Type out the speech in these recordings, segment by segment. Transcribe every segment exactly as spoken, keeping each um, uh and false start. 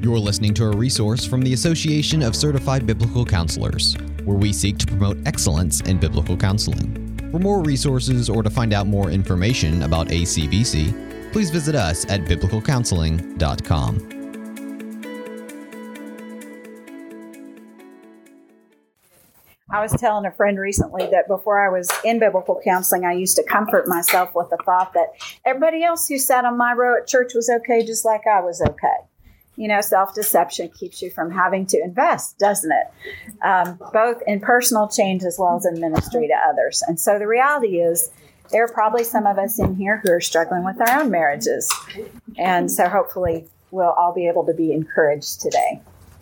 You're listening to a resource from the Association of Certified Biblical Counselors, where we seek to promote excellence in biblical counseling. For more resources or to find out more information about A C B C, please visit us at biblical counseling dot com. I was telling a friend recently that before I was in biblical counseling, I used to comfort myself with the thought that everybody else who sat on my row at church was okay, just like I was okay. You know, self-deception keeps you from having to invest, doesn't it? Um, both in personal change as well as in ministry to others. And so the reality is there are probably some of us in here who are struggling with our own marriages. And so hopefully we'll all be able to be encouraged today.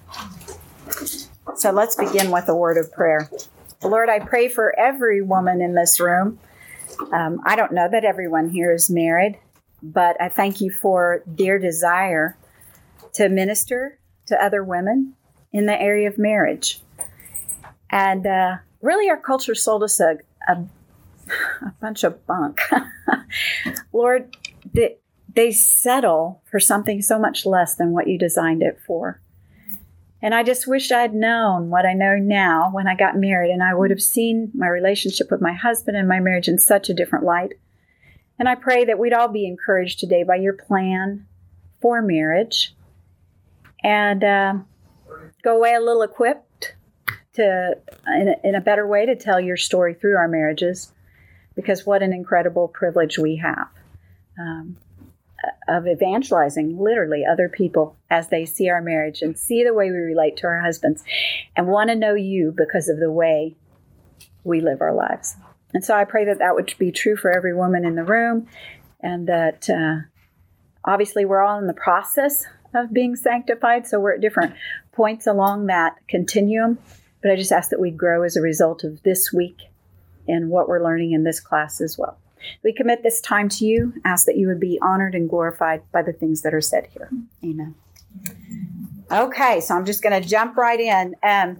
So let's begin with a word of prayer. Lord, I pray for every woman in this room. Um, I don't know that everyone here is married, but I thank you for their desire to minister to other women in the area of marriage. And uh, really our culture sold us a, a, a bunch of bunk. Lord, they, they settle for something so much less than what you designed it for. And I just wish I'd known what I know now when I got married, and I would have seen my relationship with my husband and my marriage in such a different light. And I pray that we'd all be encouraged today by your plan for marriage, and uh, go away a little equipped to, in a, in a better way, to tell your story through our marriages, because what an incredible privilege we have um, of evangelizing literally other people as they see our marriage and see the way we relate to our husbands and want to know you because of the way we live our lives. And so I pray that that would be true for every woman in the room, and that uh, obviously we're all in the process of being sanctified, so we're at different points along that continuum. But I just ask that we grow as a result of this week and what we're learning in this class as well. We commit this time to you, ask that you would be honored and glorified by the things that are said here. Amen. Okay, so I'm just going to jump right in. Um,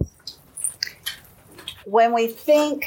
when we think,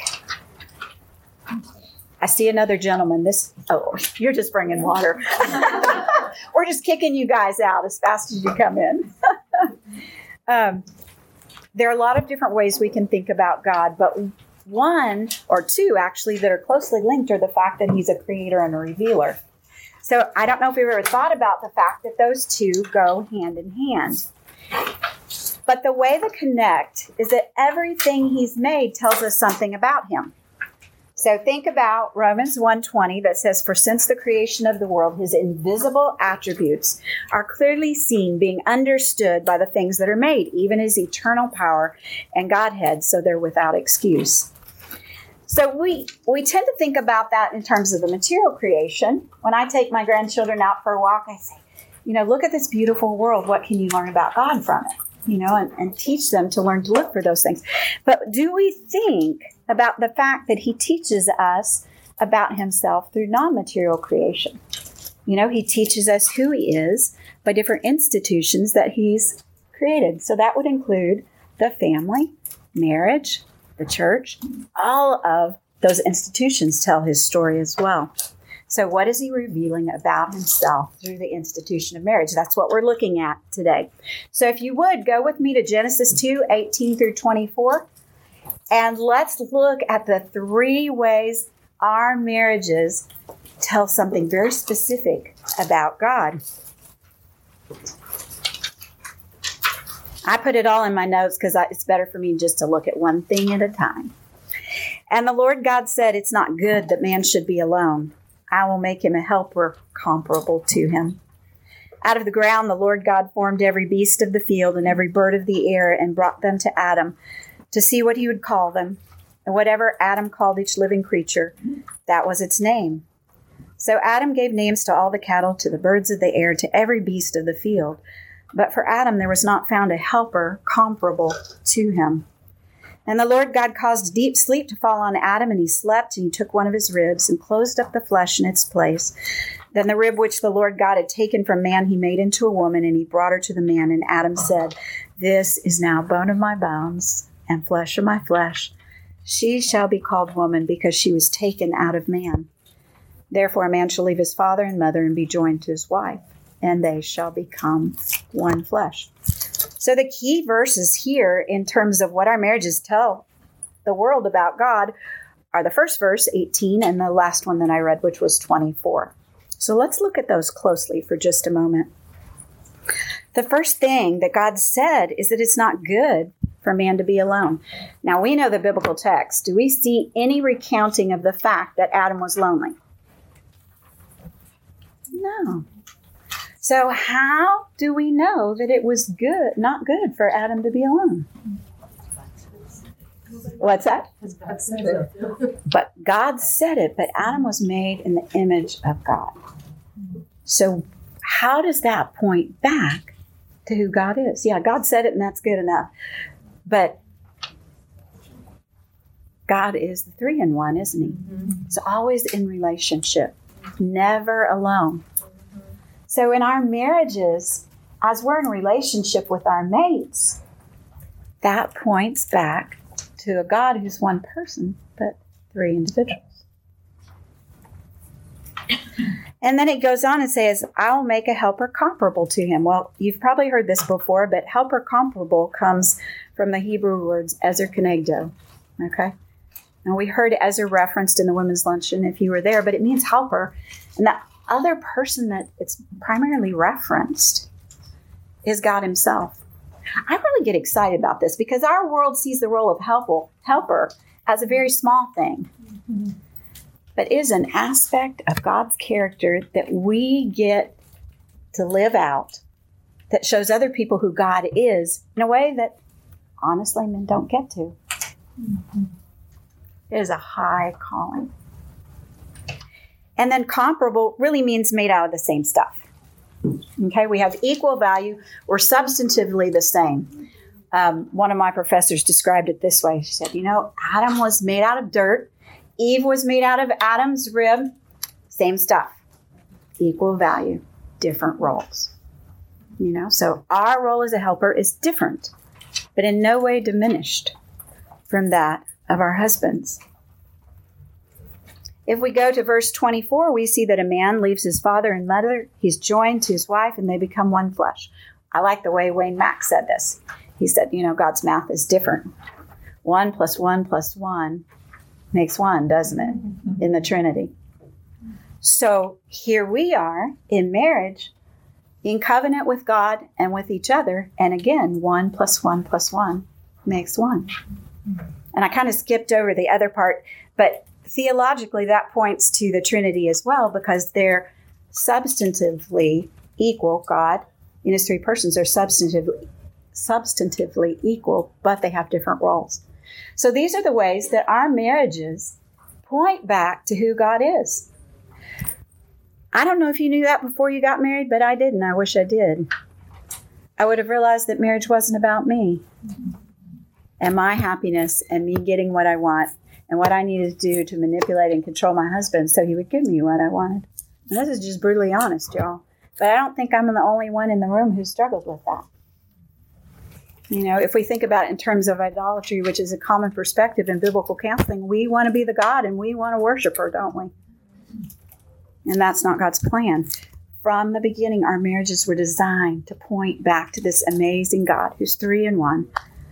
I see another gentleman. This, oh, you're just bringing water. We're just kicking you guys out as fast as you come in. um, there are a lot of different ways we can think about God, but one or two actually that are closely linked are the fact that he's a creator and a revealer. So I don't know if you've ever thought about the fact that those two go hand in hand. But the way they connect is that everything he's made tells us something about him. So think about Romans one twenty that says, "For since the creation of the world, his invisible attributes are clearly seen, being understood by the things that are made, even his eternal power and Godhead, so they're without excuse." So we, we tend to think about that in terms of the material creation. When I take my grandchildren out for a walk, I say, you know, look at this beautiful world. What can you learn about God from it? You know, and, and teach them to learn to look for those things. But do we think about the fact that he teaches us about himself through non-material creation? You know, he teaches us who he is by different institutions that he's created. So that would include the family, marriage, the church. All of those institutions tell his story as well. So what is he revealing about himself through the institution of marriage? That's what we're looking at today. So if you would, go with me to Genesis two, eighteen through twenty-four. And let's look at the three ways our marriages tell something very specific about God. I put it all in my notes because it's better for me just to look at one thing at a time. "And the Lord God said, it's not good that man should be alone. I will make him a helper comparable to him. Out of the ground the Lord God formed every beast of the field and every bird of the air and brought them to Adam to see what he would call them. And whatever Adam called each living creature, that was its name. So Adam gave names to all the cattle, to the birds of the air, to every beast of the field. But for Adam there was not found a helper comparable to him. And the Lord God caused deep sleep to fall on Adam, and he slept, and he took one of his ribs and closed up the flesh in its place. Then the rib which the Lord God had taken from man he made into a woman, and he brought her to the man. And Adam said, this is now bone of my bones and flesh of my flesh. She shall be called woman, because she was taken out of man. Therefore a man shall leave his father and mother and be joined to his wife, and they shall become one flesh. So the key verses here in terms of what our marriages tell the world about God are the first verse, eighteen, and the last one that I read, which was twenty-four. So let's look at those closely for just a moment. The first thing that God said is that it's not good for man to be alone. Now, we know the biblical text. Do we see any recounting of the fact that Adam was lonely? No. So how do we know that it was good, not good for Adam to be alone? What's that? But God said it, but Adam was made in the image of God. So how does that point back to who God is? Yeah, God said it and that's good enough. But God is the three in one, isn't he? Mm-hmm. It's always in relationship, never alone. Mm-hmm. So in our marriages, as we're in relationship with our mates, that points back to a God who's one person, but three individuals. And then it goes on and says, I'll make a helper comparable to him. Well, you've probably heard this before, but helper comparable comes from the Hebrew words ezer kenegdo. Okay? And we heard ezer referenced in the women's luncheon if you were there, but it means helper. And that other person that it's primarily referenced is God himself. I really get excited about this because our world sees the role of helper, helper as a very small thing. Mm-hmm. But it is an aspect of God's character that we get to live out that shows other people who God is in a way that, honestly, men don't get to. Mm-hmm. It is a high calling. And then comparable really means made out of the same stuff. Okay, we have equal value. We're substantively the same. Um, one of my professors described it this way. She said, you know, Adam was made out of dirt. Eve was made out of Adam's rib. Same stuff. Equal value. Different roles. You know, so our role as a helper is different, but in no way diminished from that of our husbands. If we go to verse twenty-four, we see that a man leaves his father and mother. He's joined to his wife, and they become one flesh. I like the way Wayne Mack said this. He said, you know, God's math is different. One plus one plus one makes one, doesn't it, in the Trinity? So here we are in marriage, in covenant with God and with each other. And again, one plus one plus one makes one. And I kind of skipped over the other part, but theologically that points to the Trinity as well, because they're substantively equal. God in his three persons are substantively, substantively equal, but they have different roles. So these are the ways that our marriages point back to who God is. I don't know if you knew that before you got married, but I didn't. I wish I did. I would have realized that marriage wasn't about me and my happiness and me getting what I want and what I needed to do to manipulate and control my husband so he would give me what I wanted. And this is just brutally honest, y'all. But I don't think I'm the only one in the room who struggles with that. You know, if we think about it in terms of idolatry, which is a common perspective in biblical counseling, we want to be the God and we want to worship her, don't we? And that's not God's plan. From the beginning, our marriages were designed to point back to this amazing God who's three in one.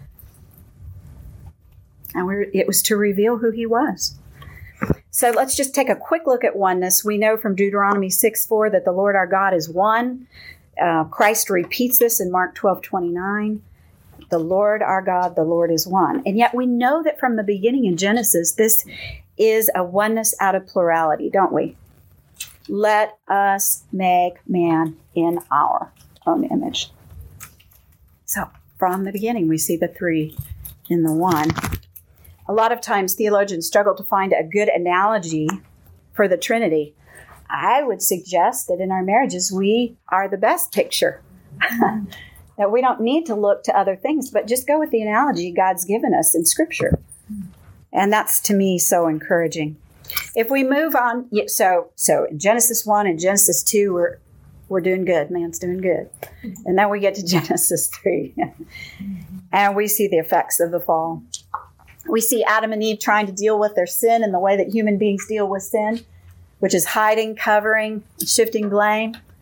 And we're, it was to reveal who he was. So let's just take a quick look at oneness. We know from Deuteronomy six four that the Lord our God is one. Uh, Christ repeats this in Mark twelve twenty-nine. The Lord our God, the Lord is one. And yet we know that from the beginning in Genesis, this is a oneness out of plurality, don't we? Let us make man in our own image. So from the beginning, we see the three in the one. A lot of times theologians struggle to find a good analogy for the Trinity. I would suggest that in our marriages, we are the best picture. That we don't need to look to other things, but just go with the analogy God's given us in Scripture. And that's, to me, so encouraging. If we move on, so so in Genesis one and Genesis two, we're, we're doing good. Man's doing good. And then we get to Genesis three. And we see the effects of the fall. We see Adam and Eve trying to deal with their sin in the way that human beings deal with sin, which is hiding, covering, shifting blame.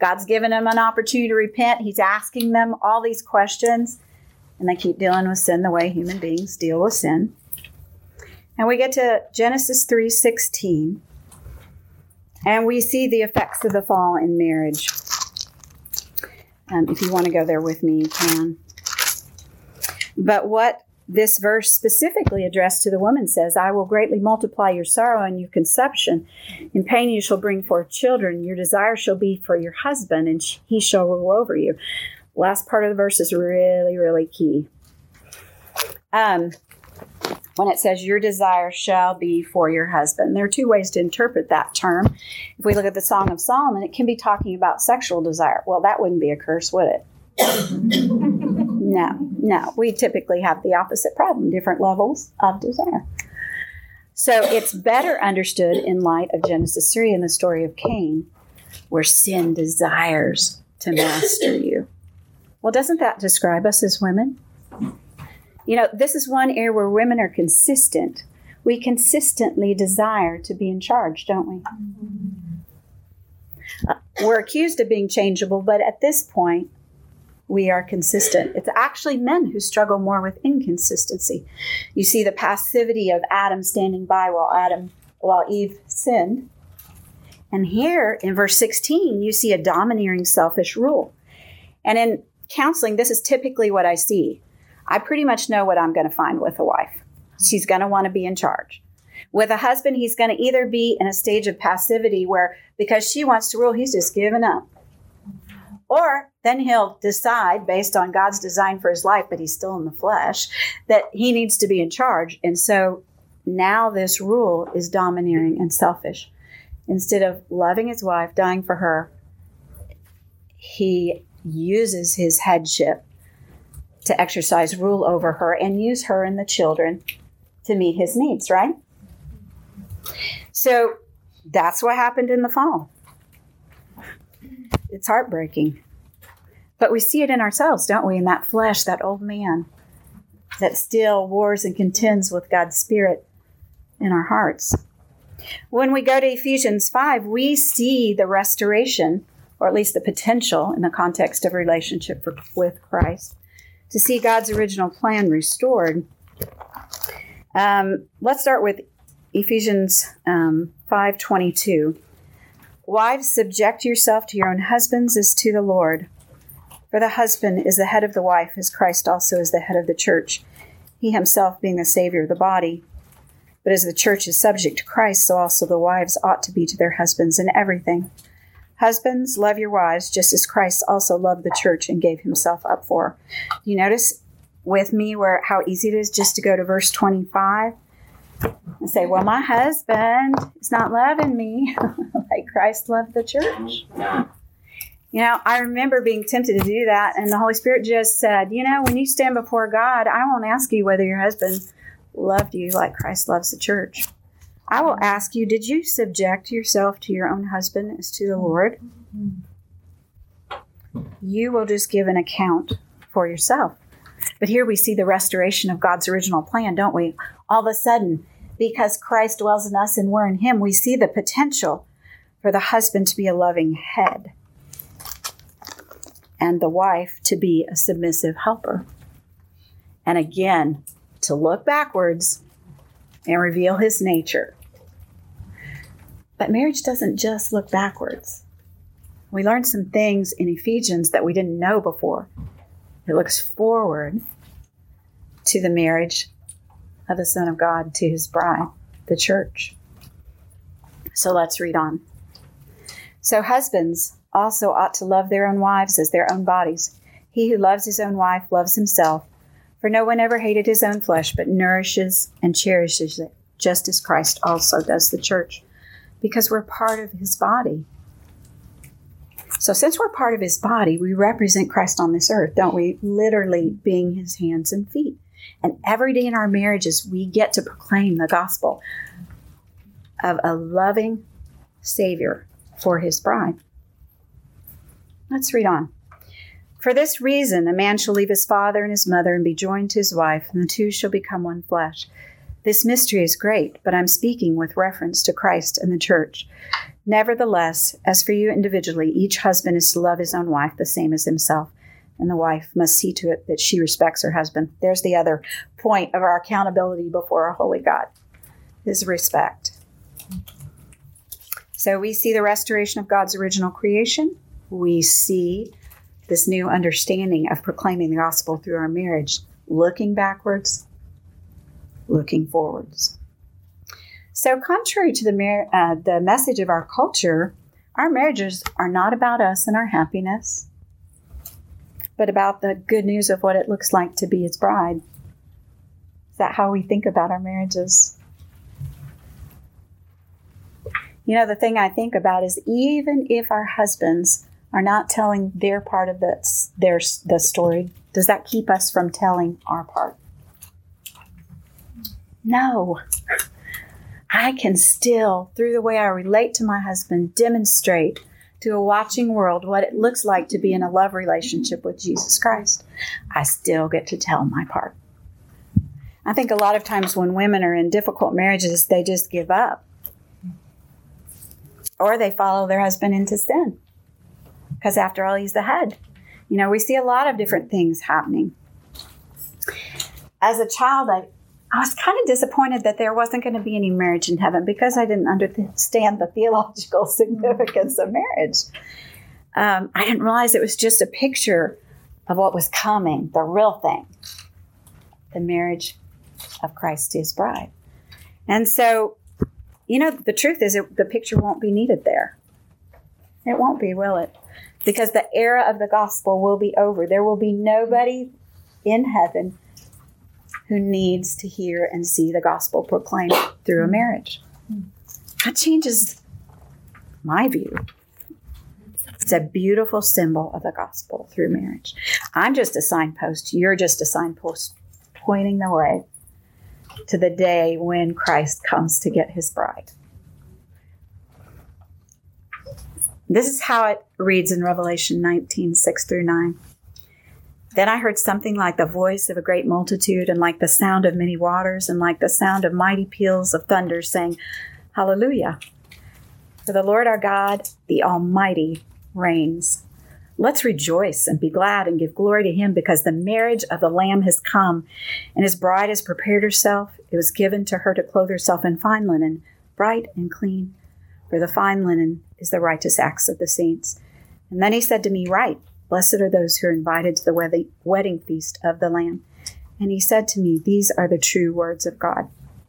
God's given them an opportunity to repent. He's asking them all these questions, and they keep dealing with sin the way human beings deal with sin. And we get to Genesis three sixteen, and we see the effects of the fall in marriage. Um, if you want to go there with me, you can. But what this verse specifically addressed to the woman says, I will greatly multiply your sorrow and your conception. In pain you shall bring forth children. Your desire shall be for your husband, and he shall rule over you. Last part of the verse is really, really key. Um, when it says your desire shall be for your husband, there are two ways to interpret that term. If we look at the Song of Solomon, it can be talking about sexual desire. Well, that wouldn't be a curse, would it? No, no. We typically have the opposite problem, different levels of desire. So it's better understood in light of Genesis three and the story of Cain, where sin desires to master you. Well, doesn't that describe us as women? You know, this is one area where women are consistent. We consistently desire to be in charge, don't we? Uh, we're accused of being changeable, but at this point, we are consistent. It's actually men who struggle more with inconsistency. You see the passivity of Adam standing by while Adam, while Eve sinned. And here in verse sixteen, you see a domineering, selfish rule. And in counseling, this is typically what I see. I pretty much know what I'm going to find with a wife. She's going to want to be in charge. With a husband, he's going to either be in a stage of passivity where because she wants to rule, he's just giving up. Or then he'll decide, based on God's design for his life, but he's still in the flesh, that he needs to be in charge. And so now this rule is domineering and selfish. Instead of loving his wife, dying for her, he uses his headship to exercise rule over her and use her and the children to meet his needs, right? So that's what happened in the fall. It's heartbreaking. But we see it in ourselves, don't we? In that flesh, that old man that still wars and contends with God's Spirit in our hearts. When we go to Ephesians five, we see the restoration, or at least the potential in the context of relationship with Christ, to see God's original plan restored. Um, let's start with Ephesians um, five twenty-two. Wives, subject yourself to your own husbands as to the Lord. For the husband is the head of the wife, as Christ also is the head of the church, he himself being the Savior of the body. But as the church is subject to Christ, so also the wives ought to be to their husbands in everything. Husbands, love your wives, just as Christ also loved the church and gave himself up for her. You notice with me where how easy it is just to go to verse twenty-five and say, well, my husband is not loving me like Christ loved the church. You know, I remember being tempted to do that, and the Holy Spirit just said, you know, when you stand before God, I won't ask you whether your husband loved you like Christ loves the church. I will ask you, did you subject yourself to your own husband as to the Lord? You will just give an account for yourself. But here we see the restoration of God's original plan, don't we? All of a sudden, because Christ dwells in us and we're in him, we see the potential for the husband to be a loving head and the wife to be a submissive helper. And again, to look backwards and reveal his nature. But marriage doesn't just look backwards. We learned some things in Ephesians that we didn't know before. It looks forward to the marriage of the Son of God to his bride, the church. So let's read on. So husbands also ought to love their own wives as their own bodies. He who loves his own wife loves himself. For no one ever hated his own flesh, but nourishes and cherishes it, just as Christ also does the church, because we're part of his body. So since we're part of his body, we represent Christ on this earth, don't we? Literally being his hands and feet. And every day in our marriages, we get to proclaim the gospel of a loving Savior for his bride. Let's read on. For this reason, a man shall leave his father and his mother and be joined to his wife, and the two shall become one flesh. This mystery is great, but I'm speaking with reference to Christ and the church. Nevertheless, as for you individually, each husband is to love his own wife the same as himself, and the wife must see to it that she respects her husband. There's the other point of our accountability before our holy God, is respect. So we see the restoration of God's original creation. We see this new understanding of proclaiming the gospel through our marriage, looking backwards, looking forwards. So contrary to the mar- uh, the message of our culture, our marriages are not about us and our happiness, but about the good news of what it looks like to be his bride. Is that how we think about our marriages? You know, the thing I think about is even if our husbands are not telling their part of the, their, the story, does that keep us from telling our part? No. I can still, through the way I relate to my husband, demonstrate to a watching world what it looks like to be in a love relationship with Jesus Christ. I still get to tell my part. I think a lot of times when women are in difficult marriages, they just give up. Or they follow their husband into sin. Because after all, he's the head. You know, we see a lot of different things happening. As a child, I, I was kind of disappointed that there wasn't going to be any marriage in heaven because I didn't understand the theological significance of marriage. Um, I didn't realize it was just a picture of what was coming, the real thing, the marriage of Christ to his bride. And so, you know, the truth is it, the picture won't be needed there. It won't be, will it? Because the era of the gospel will be over. There will be nobody in heaven who needs to hear and see the gospel proclaimed through a marriage. That changes my view. It's a beautiful symbol of the gospel through marriage. I'm just a signpost. You're just a signpost pointing the way to the day when Christ comes to get his bride. This is how it reads in Revelation nineteen, six through nine. Then I heard something like the voice of a great multitude, and like the sound of many waters, and like the sound of mighty peals of thunder, saying, Hallelujah! For the Lord our God, the Almighty, reigns. Let's rejoice and be glad and give glory to him, because the marriage of the Lamb has come, and his bride has prepared herself. It was given to her to clothe herself in fine linen, bright and clean, for the fine linen is the righteous acts of the saints. And then he said to me, Write, blessed are those who are invited to the wedding, wedding feast of the Lamb. And he said to me, These are the true words of God.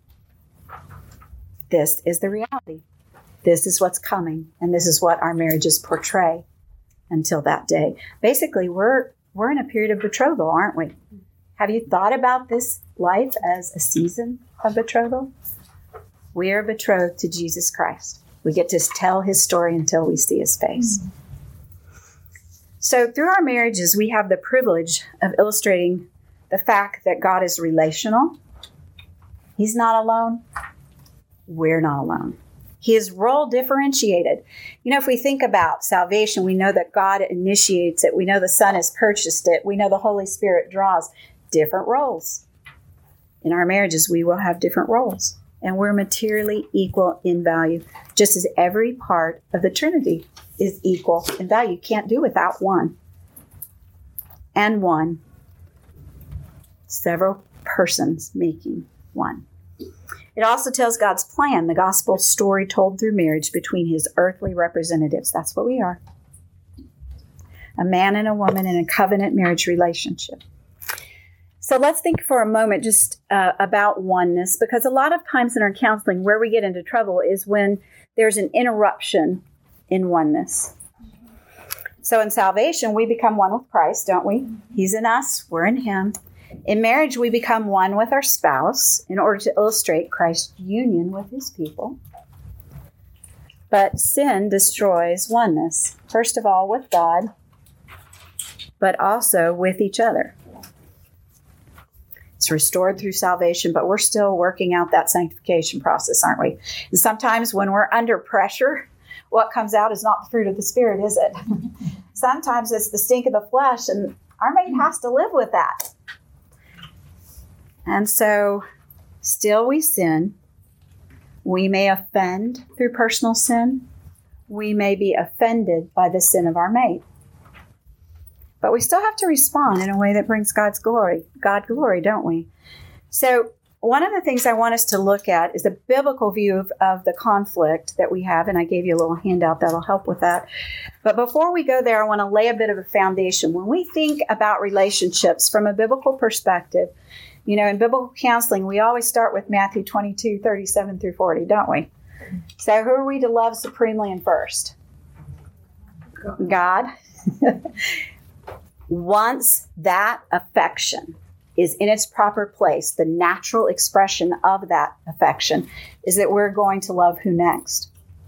This is the reality. This is what's coming, and this is what our marriages portray until that day. Basically, we're we're in a period of betrothal, aren't we? Have you thought about this life as a season of betrothal? We are betrothed to Jesus Christ. We get to tell his story until we see his face. Mm-hmm. So through our marriages, we have the privilege of illustrating the fact that God is relational. He's not alone. We're not alone. He is role differentiated. You know, if we think about salvation, we know that God initiates it. We know the Son has purchased it. We know the Holy Spirit draws different roles. In our marriages, we will have different roles. And we're materially equal in value, just as every part of the Trinity is equal in value. You can't do without one. And one. Several persons making one. It also tells God's plan, the gospel story told through marriage between his earthly representatives. That's what we are. A man and a woman in a covenant marriage relationship. So let's think for a moment just uh, about oneness, because a lot of times in our counseling, where we get into trouble is when there's an interruption in oneness. So in salvation, we become one with Christ, don't we? He's in us, we're in him. In marriage, we become one with our spouse in order to illustrate Christ's union with his people. But sin destroys oneness, first of all with God, but also with each other. It's restored through salvation, but we're still working out that sanctification process, aren't we? And sometimes when we're under pressure, what comes out is not the fruit of the Spirit, is it? Sometimes it's the stink of the flesh, and our mate has to live with that. And so, still we sin. We may offend through personal sin. we may be offended by the sin of our mate. But we still have to respond in a way that brings God's glory, God glory, don't we? So one of the things I want us to look at is the biblical view of, of the conflict that we have, and I gave you a little handout that'll help with that. But before we go there, I want to lay a bit of a foundation. When we think about relationships from a biblical perspective, you know, in biblical counseling, we always start with Matthew twenty-two, thirty-seven through forty, don't we? So who are we to love supremely and first? God. Once that affection is in its proper place, the natural expression of that affection is that we're going to love who next?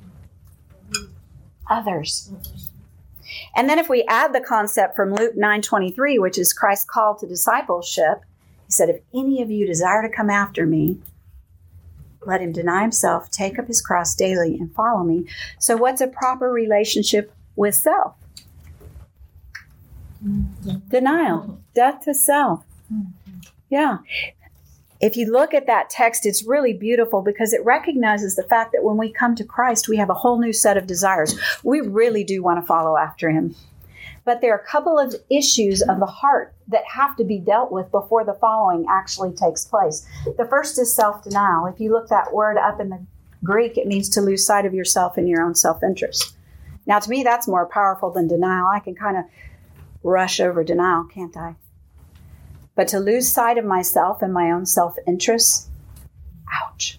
Others. And then if we add the concept from Luke nine twenty-three, which is Christ's call to discipleship, he said, if any of you desire to come after me, let him deny himself, take up his cross daily, and follow me. So what's a proper relationship with self? Mm-hmm. Denial, death to self. Mm-hmm. Yeah. If you look at that text, it's really beautiful because it recognizes the fact that when we come to Christ, we have a whole new set of desires. We really do want to follow after him. But there are a couple of issues of the heart that have to be dealt with before the following actually takes place. The first is self-denial. If you look that word up in the Greek, it means to lose sight of yourself and your own self-interest. Now, to me, that's more powerful than denial. I can kind of rush over denial, can't I? But to lose sight of myself and my own self-interest, ouch.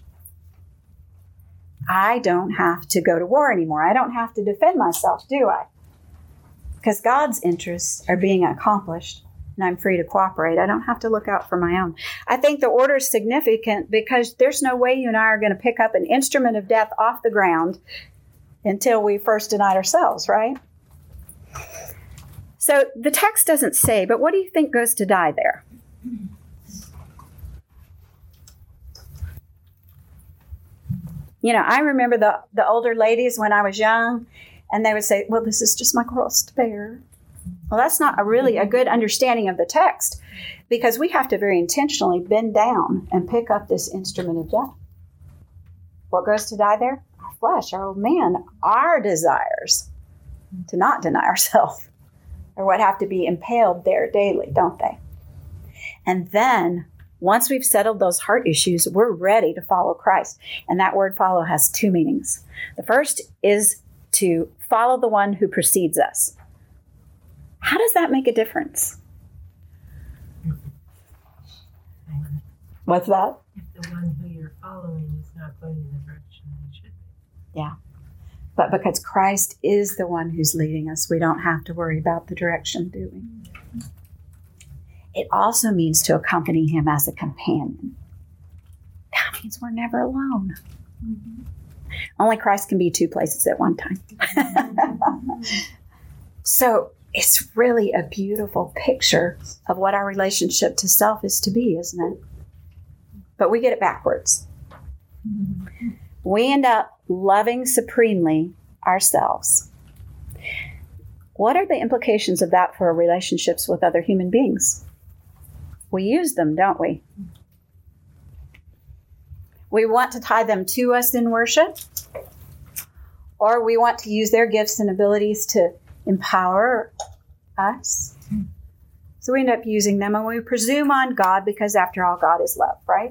I don't have to go to war anymore. I don't have to defend myself, do I? Because God's interests are being accomplished and I'm free to cooperate. I don't have to look out for my own. I think the order is significant because there's no way you and I are going to pick up an instrument of death off the ground until we first denied ourselves, right? So the text doesn't say, but what do you think goes to die there? You know, I remember the, the older ladies when I was young, and they would say, well, this is just my cross to bear. Well, that's not a really a good understanding of the text, because we have to very intentionally bend down and pick up this instrument of death. What goes to die there? Our flesh, our old man, our desires to not deny ourselves, or what have to be impaled there daily, don't they? And then, once we've settled those heart issues, we're ready to follow Christ. And that word follow has two meanings. The first is to follow the one who precedes us. How does that make a difference? What's that? If the one who you're following is not going in the direction they should be. Yeah. But because Christ is the one who's leading us, we don't have to worry about the direction, do we? It also means to accompany him as a companion. That means we're never alone. Mm-hmm. Only Christ can be two places at one time. So it's really a beautiful picture of what our relationship to self is to be, isn't it? But we get it backwards. Mm-hmm. We end up loving supremely ourselves. What are the implications of that for our relationships with other human beings? We use them, don't we? We want to tie them to us in worship, or we want to use their gifts and abilities to empower us. So we end up using them, and we presume on God because, after all, God is love, right?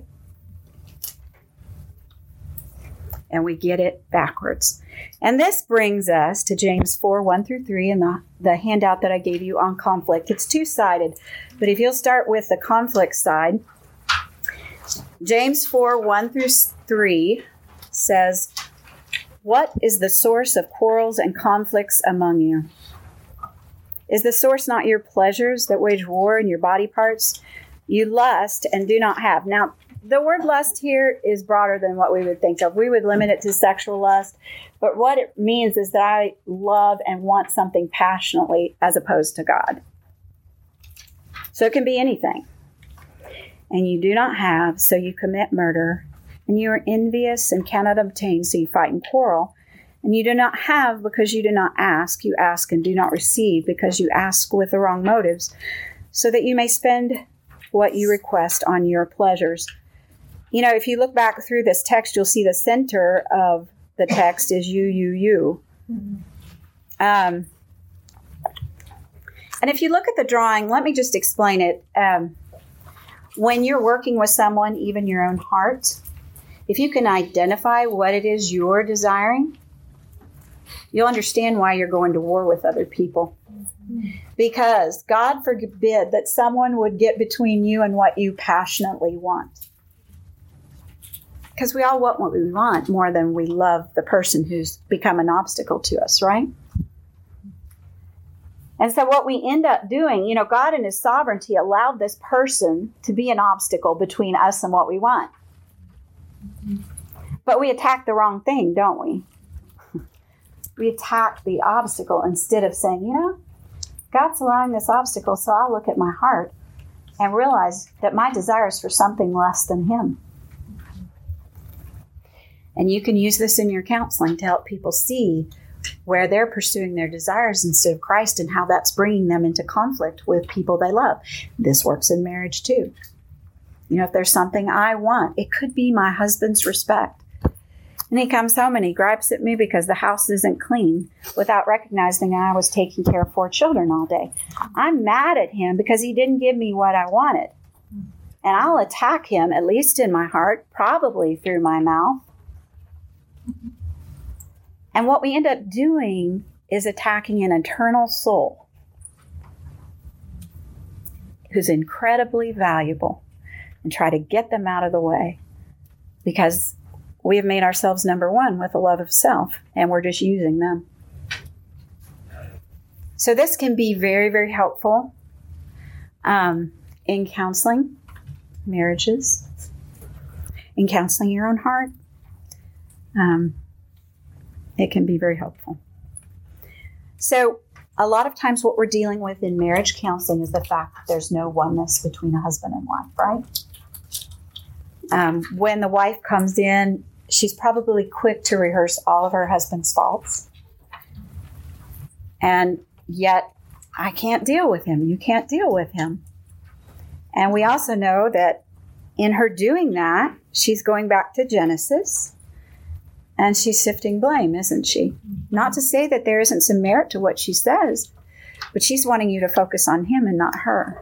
And we get it backwards. And this brings us to James four, one through three, and the, the handout that I gave you on conflict. It's two-sided, but if you'll start with the conflict side, James four, one through three says, what is the source of quarrels and conflicts among you? Is the source not your pleasures that wage war in your body parts? You lust and do not have. Now, the word lust here is broader than what we would think of. We would limit it to sexual lust. But what it means is that I love and want something passionately as opposed to God. So it can be anything. And you do not have, so you commit murder. And you are envious and cannot obtain, so you fight and quarrel. And you do not have because you do not ask. You ask and do not receive because you ask with the wrong motives, so that you may spend what you request on your pleasures. You know, if you look back through this text, you'll see the center of the text is you, you, you. Mm-hmm. Um, and if you look at the drawing, let me just explain it. Um, when you're working with someone, even your own heart, if you can identify what it is you're desiring, you'll understand why you're going to war with other people. Because God forbid that someone would get between you and what you passionately want. Because we all want what we want more than we love the person who's become an obstacle to us, right? And so what we end up doing, you know, God in his sovereignty allowed this person to be an obstacle between us and what we want. But we attack the wrong thing, don't we? We attack the obstacle instead of saying, you know, God's allowing this obstacle, so I'll look at my heart and realize that my desire is for something less than him. And you can use this in your counseling to help people see where they're pursuing their desires instead of Christ and how that's bringing them into conflict with people they love. This works in marriage too. You know, if there's something I want, it could be my husband's respect. And he comes home and he gripes at me because the house isn't clean without recognizing I was taking care of four children all day. I'm mad at him because he didn't give me what I wanted. And I'll attack him, at least in my heart, probably through my mouth. And what we end up doing is attacking an eternal soul who's incredibly valuable and try to get them out of the way because we have made ourselves number one with a love of self and we're just using them. So this can be very, very helpful um, in counseling marriages, in counseling your own heart. Um, it can be very helpful. So a lot of times what we're dealing with in marriage counseling is the fact that there's no oneness between a husband and wife, right? Um, when the wife comes in, she's probably quick to rehearse all of her husband's faults. And yet, I can't deal with him. You can't deal with him. And we also know that in her doing that, she's going back to Genesis. And she's shifting blame, isn't she? Not to say that there isn't some merit to what she says, but she's wanting you to focus on him and not her.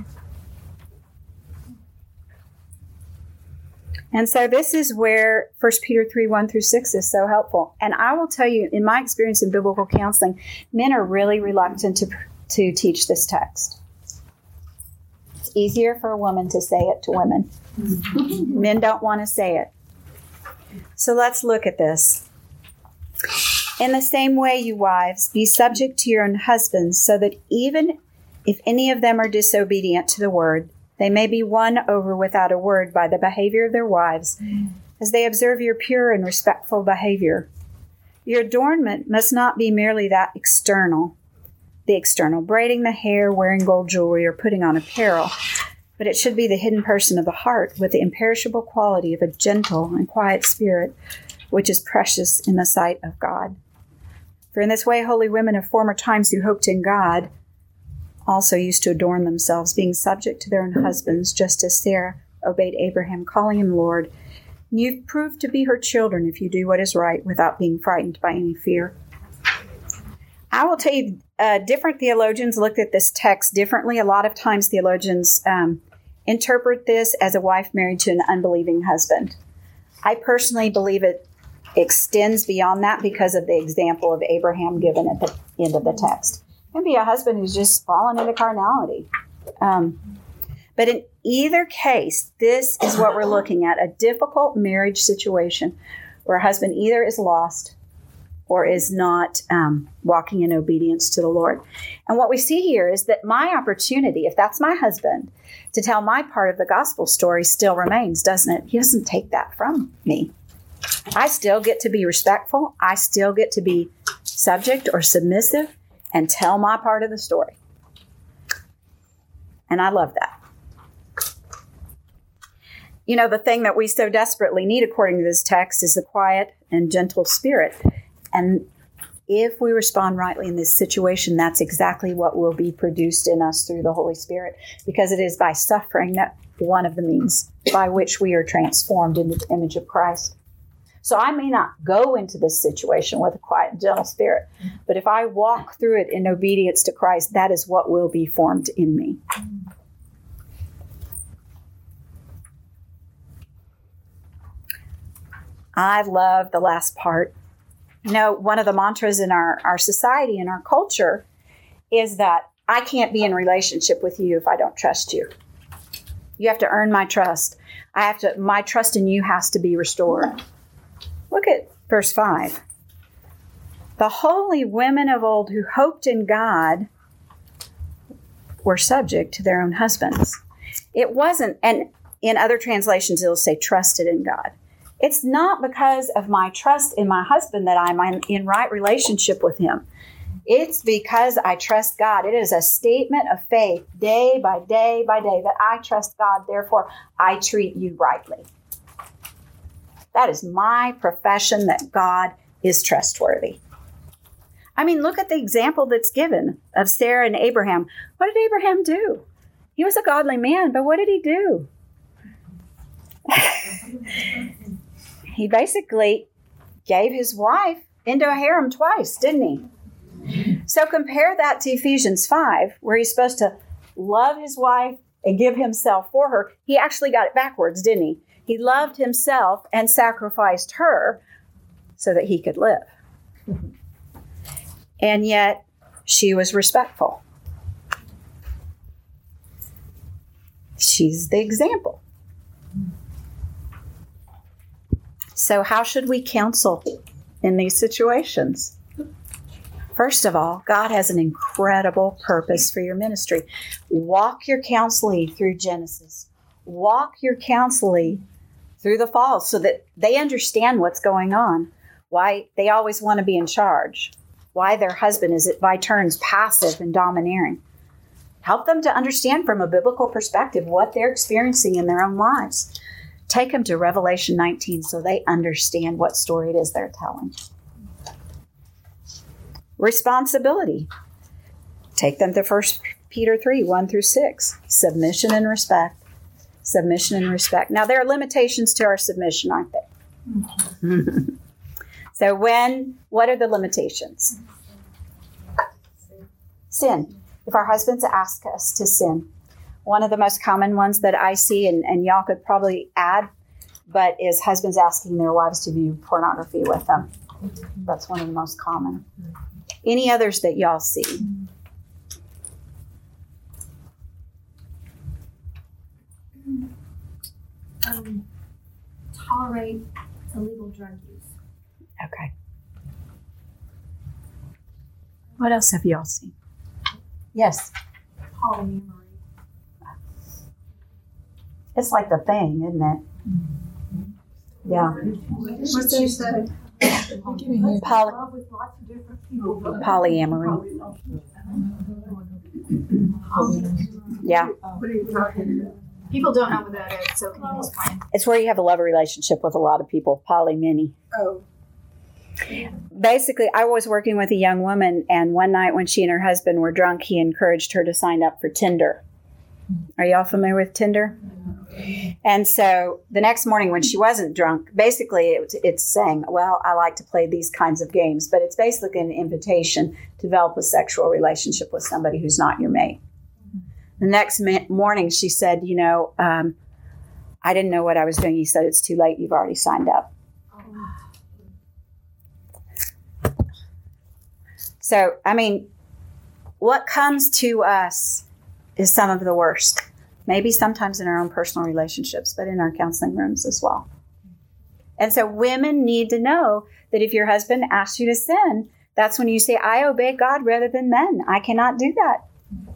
And so this is where First Peter three, one through six is so helpful. And I will tell you, in my experience in biblical counseling, men are really reluctant to, to teach this text. It's easier for a woman to say it to women. Men don't want to say it. So let's look at this. In the same way, you wives, be subject to your own husbands, so that even if any of them are disobedient to the word, they may be won over without a word by the behavior of their wives, as they observe your pure and respectful behavior. Your adornment must not be merely that external, the external, braiding the hair, wearing gold jewelry, or putting on apparel, but it should be the hidden person of the heart with the imperishable quality of a gentle and quiet spirit, which is precious in the sight of God. For in this way, holy women of former times who hoped in God also used to adorn themselves, being subject to their own husbands, just as Sarah obeyed Abraham, calling him Lord. And you've proved to be her children if you do what is right without being frightened by any fear. I will tell you, uh, different theologians looked at this text differently. A lot of times theologians um, interpret this as a wife married to an unbelieving husband. I personally believe it extends beyond that because of the example of Abraham given at the end of the text. It can be a husband who's just fallen into carnality. Um, but in either case, this is what we're looking at, a difficult marriage situation where a husband either is lost or is not um, walking in obedience to the Lord. And what we see here is that my opportunity, if that's my husband, to tell my part of the gospel story still remains, doesn't it? He doesn't take that from me. I still get to be respectful. I still get to be subject or submissive and tell my part of the story. And I love that. You know, the thing that we so desperately need, according to this text, is the quiet and gentle spirit. And if we respond rightly in this situation, that's exactly what will be produced in us through the Holy Spirit, because it is by suffering that one of the means by which we are transformed into the image of Christ. So I may not go into this situation with a quiet and gentle spirit, but if I walk through it in obedience to Christ, that is what will be formed in me. I love the last part. You know, one of the mantras in our, our society and our culture is that I can't be in relationship with you if I don't trust you. You have to earn my trust. I have to, my trust in you has to be restored. Look at verse five. The holy women of old who hoped in God were subject to their own husbands. It wasn't, and in other translations it'll say trusted in God. It's not because of my trust in my husband that I'm in right relationship with him. It's because I trust God. It is a statement of faith day by day by day that I trust God, therefore I treat you rightly. That is my profession that God is trustworthy. I mean, look at the example that's given of Sarah and Abraham. What did Abraham do? He was a godly man, but what did he do? He basically gave his wife into a harem twice, didn't he? So compare that to Ephesians five, where he's supposed to love his wife and give himself for her. He actually got it backwards, didn't he? He loved himself and sacrificed her so that he could live. And yet, she was respectful. She's the example. So how should we counsel in these situations? First of all, God has an incredible purpose for your ministry. Walk your counselee through Genesis. Walk your counselee through the fall so that they understand what's going on, why they always want to be in charge, why their husband is, by turns, passive and domineering. Help them to understand from a biblical perspective what they're experiencing in their own lives. Take them to Revelation nineteen so they understand what story it is they're telling. Responsibility. Take them to First Peter three, one through six. Submission and respect. Submission and respect. Now, there are limitations to our submission, aren't there? So when, what are the limitations? Sin. If our husbands ask us to sin. One of the most common ones that I see, and, and y'all could probably add, but is husbands asking their wives to view pornography with them. That's one of the most common. Any others that y'all see? Um, tolerate illegal drug use. Okay. What else have y'all seen? Yes. Polyamory. It's like the thing, isn't it? Yeah. What did you say? Poly- Love with lots of different people. polyamory. Yeah. What are you talking about? People don't know what that is, so can you explain? It's where you have a love relationship with a lot of people. Polymany. Oh. Basically, I was working with a young woman, and one night when she and her husband were drunk, he encouraged her to sign up for Tinder. Are y'all familiar with Tinder? And so the next morning when she wasn't drunk, basically it, it's saying, well, I like to play these kinds of games, but it's basically an invitation to develop a sexual relationship with somebody who's not your mate. The next ma- morning she said, you know, um, I didn't know what I was doing. He said, it's too late. You've already signed up. So, I mean, what comes to us is some of the worst. Maybe sometimes in our own personal relationships, but in our counseling rooms as well. And so women need to know that if your husband asks you to sin, that's when you say, I obey God rather than men. I cannot do that.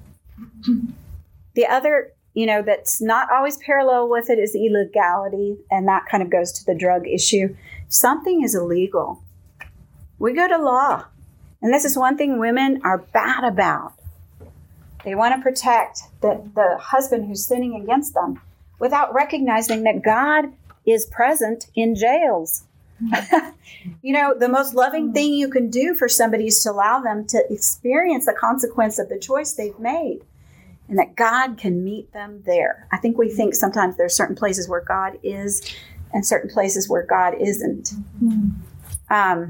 The other, you know, that's not always parallel with it is illegality, and that kind of goes to the drug issue. Something is illegal. We go to law. And this is one thing women are bad about. They want to protect the, the husband who's sinning against them without recognizing that God is present in jails. You know, the most loving thing you can do for somebody is to allow them to experience the consequence of the choice they've made, and that God can meet them there. I think we think sometimes there are certain places where God is, and certain places where God isn't. Um,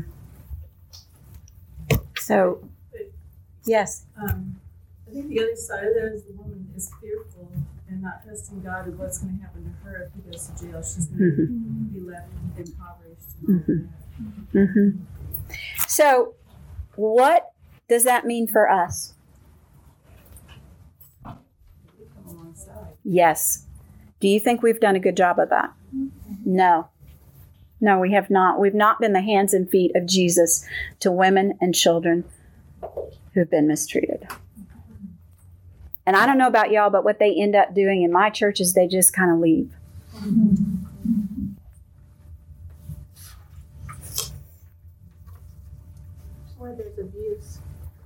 so, yes. Um, I think the other side of that is the woman is fearful and not trusting God of what's going to happen to her if he goes to jail. She's going to mm-hmm. be left impoverished. And mm-hmm. Mm-hmm. So, what does that mean for us? Yes. Do you think we've done a good job of that? No. No, we have not. We've not been the hands and feet of Jesus to women and children who've been mistreated. And I don't know about y'all, but what they end up doing in my church is they just kind of leave. Or there's abuse.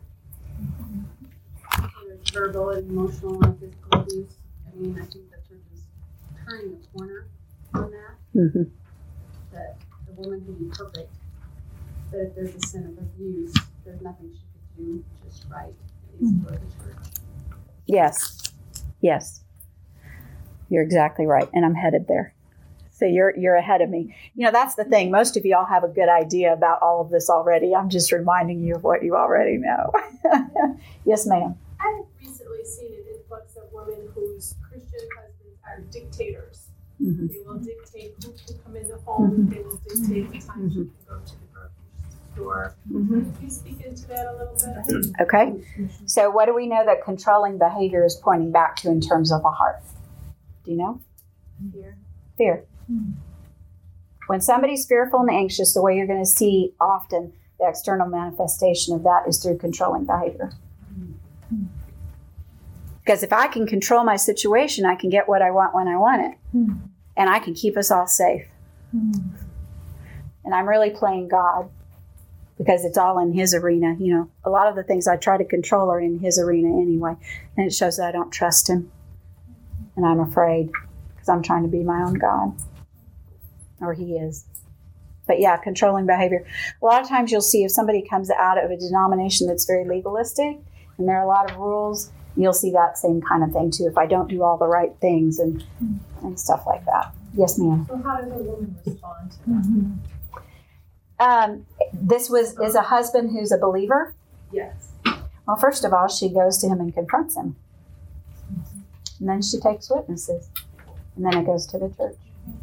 There's verbal and emotional and physical abuse. I mean, I think the church is turning the corner on that. Mm-hmm. That the woman can be perfect. But if there's a sin of abuse, there's nothing she could do just right. It needs to go to the church. Yes. Yes. You're exactly right. And I'm headed there. So you're you're ahead of me. You know, that's the thing. Most of you all have a good idea about all of this already. I'm just reminding you of what you already know. Yes, ma'am. I've recently seen an influx of women whose Christian husbands are dictators. Mm-hmm. They will dictate who can come in the home. Mm-hmm. They will dictate the time mm-hmm. she can go to the grocery store. Mm-hmm. Can you speak into that a little bit? Okay. So what do we know that controlling behavior is pointing back to in terms of a heart? Do you know? Fear. Fear. Mm-hmm. When somebody's fearful and anxious, the way you're going to see often the external manifestation of that is through controlling behavior. Mm-hmm. Because if I can control my situation, I can get what I want when I want it. Mm-hmm. And I can keep us all safe. Mm-hmm. And I'm really playing God because it's all in his arena. You know, a lot of the things I try to control are in his arena anyway. And it shows that I don't trust him. And I'm afraid because I'm trying to be my own God. Or he is. But yeah, controlling behavior. A lot of times you'll see if somebody comes out of a denomination that's very legalistic and there are a lot of rules, you'll see that same kind of thing too. If I don't do all the right things and and stuff like that. Yes, ma'am. So how does a woman respond to that? Mm-hmm. Um, this was is a husband who's a believer? Yes. Well, first of all, she goes to him and confronts him. And then she takes witnesses. And then it goes to the church.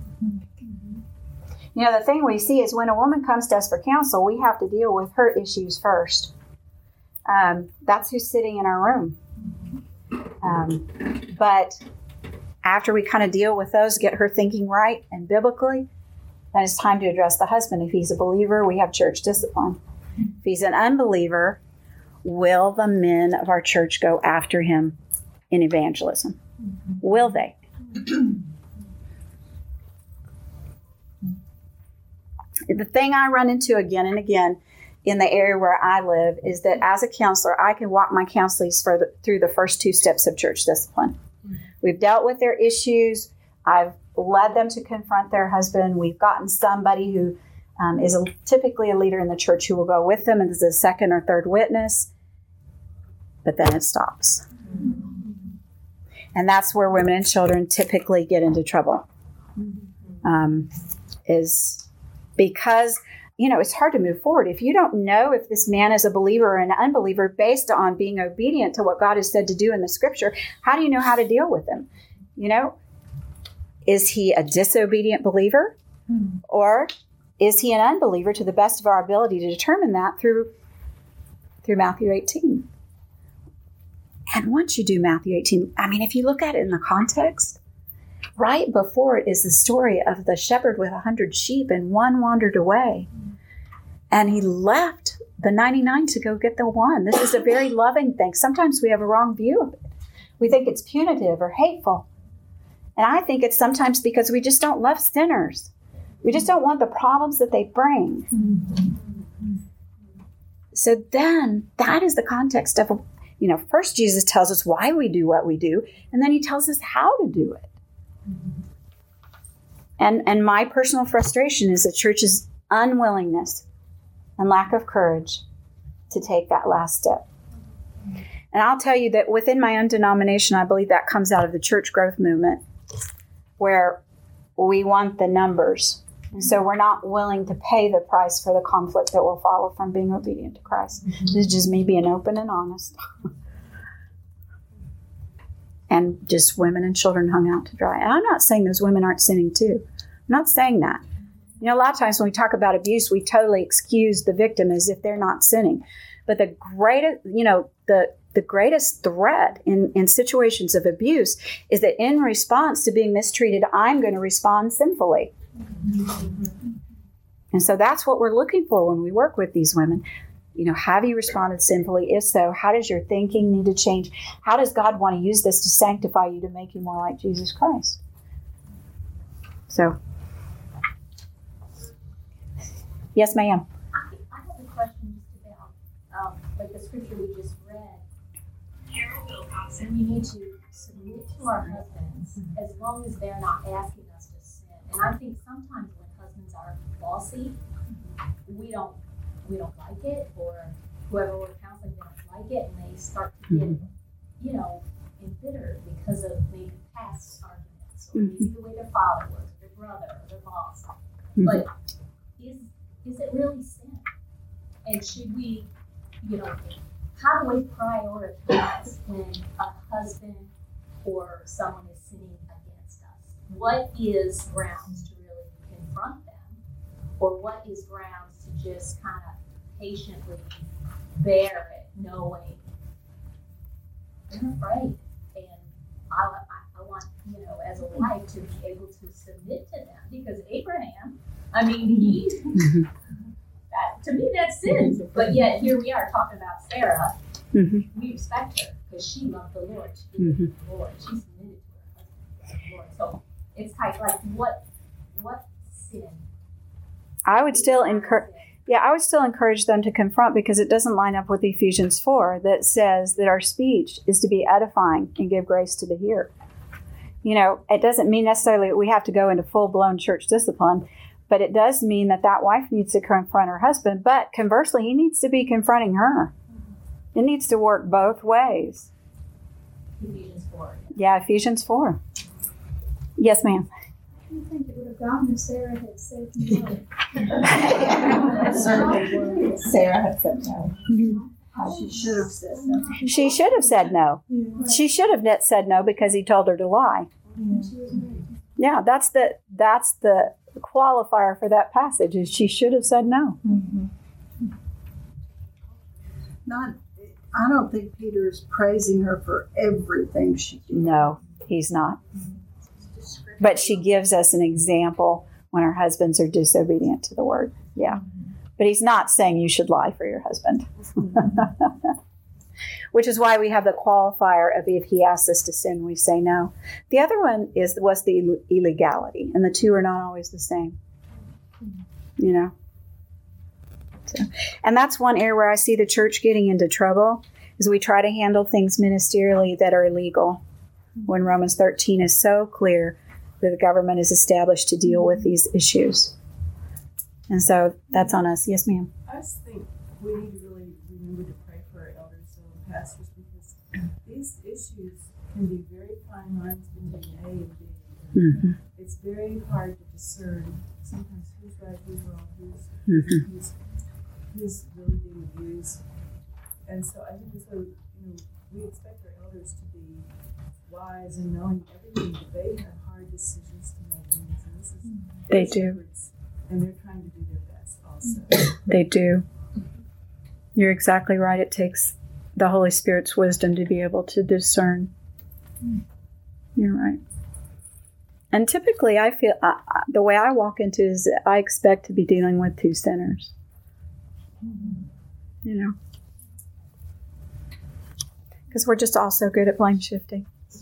You know, the thing we see is when a woman comes to us for counsel, we have to deal with her issues first. Um, that's who's sitting in our room. Um, but after we kind of deal with those, get her thinking right and biblically, then it's time to address the husband. If he's a believer, we have church discipline. If he's an unbeliever, will the men of our church go after him in evangelism? Will they? The thing I run into again and again in the area where I live is that as a counselor, I can walk my counselees for the, through the first two steps of church discipline. We've dealt with their issues. I've led them to confront their husband. We've gotten somebody who um, is a, typically a leader in the church who will go with them and is a second or third witness. But then it stops. And that's where women and children typically get into trouble. Um, is because, you know, it's hard to move forward. If you don't know if this man is a believer or an unbeliever based on being obedient to what God has said to do in the scripture, how do you know how to deal with him? You know, is he a disobedient believer? Mm-hmm. Or is he an unbeliever to the best of our ability to determine that through, through Matthew eighteen? And once you do Matthew eighteen, I mean, if you look at it in the context, right before it is the story of the shepherd with a hundred sheep and one wandered away. And he left the ninety-nine to go get the one. This is a very loving thing. Sometimes we have a wrong view of it. We think it's punitive or hateful. And I think it's sometimes because we just don't love sinners. We just don't want the problems that they bring. Mm-hmm. So then that is the context of, you know, first Jesus tells us why we do what we do, and then he tells us how to do it. Mm-hmm. And, and my personal frustration is the church's unwillingness and lack of courage to take that last step. And I'll tell you that within my own denomination, I believe that comes out of the church growth movement, where we want the numbers. And so we're not willing to pay the price for the conflict that will follow from being obedient to Christ. Mm-hmm. This is just me being open and honest. And just women and children hung out to dry. And I'm not saying those women aren't sinning too. I'm not saying that. You know, a lot of times when we talk about abuse, we totally excuse the victim as if they're not sinning. But the greatest, you know, the the greatest threat in, in situations of abuse is that in response to being mistreated, I'm going to respond sinfully. And so that's what we're looking for when we work with these women. You know, have you responded sinfully? If so, how does your thinking need to change? How does God want to use this to sanctify you, to make you more like Jesus Christ? So, yes, ma'am. I, I have a question just about, um, like the scripture we just read. We need to submit to our husbands as long as they're not asking us to sin. And I think sometimes when husbands are bossy, we don't we don't like it, or whoever we're counseling doesn't like it, and they start to get, you know, embittered because of maybe past arguments, or maybe the way their father was, or their brother, or their boss. But is is it really sin? And should we, you know, how do we prioritize when a husband or someone is sinning against us? What is grounds to really confront them? Or what is grounds to just kind of patiently bear it, knowing they're afraid? And I, I, I want, you know, as a wife to be able to submit to them, because Abraham, I mean, he, that, to me, that's sin. But yet, here we are talking about Sarah. Mm-hmm. We respect her because she loved the Lord. She did mm-hmm. the Lord. She submitted to her husband, the Lord. So it's kind of like, what, what sin? I would still encourage. Yeah, I would still encourage them to confront, because it doesn't line up with Ephesians four that says that our speech is to be edifying and give grace to the hearer. You know, it doesn't mean necessarily that we have to go into full-blown church discipline, but it does mean that that wife needs to confront her husband. But conversely, he needs to be confronting her. It needs to work both ways. Ephesians four. Yeah, Ephesians four. Yes, ma'am. I don't think it would have gone if Sarah had said no. Sarah had said no. Mm-hmm. She should have said no. She should have said no. Yeah. She should have said no because he told her to lie. Yeah, yeah that's the that's the qualifier for that passage. Is she should have said no. Mm-hmm. Not. I don't think Peter's praising her for everything she did. No, he's not. But she gives us an example when her husbands are disobedient to the word. Yeah. But he's not saying you should lie for your husband. Which is why we have the qualifier of if he asks us to sin, we say no. The other one is was the illegality, and the two are not always the same. You know? So, and that's one area where I see the church getting into trouble, is we try to handle things ministerially that are illegal, when Romans thirteen is so clear that the government is established to deal with these issues. And so that's on us. Yes, ma'am. I just think we need to really remember to pray for our elders and pastors, because these issues can be very fine lines between A and B. Mm-hmm. It's very hard to discern sometimes who's right, who's wrong, who's, mm-hmm. who's, who's really being abused. And so I think so, you know, we expect our elders to be wise and knowing everything, but they have hard decisions to make. And this is they do. And they're trying to do their best also. They do. You're exactly right. It takes the Holy Spirit's wisdom to be able to discern. You're right. And typically, I feel uh, the way I walk into it is I expect to be dealing with two sinners. You know. Because we're just all so good at blame shifting.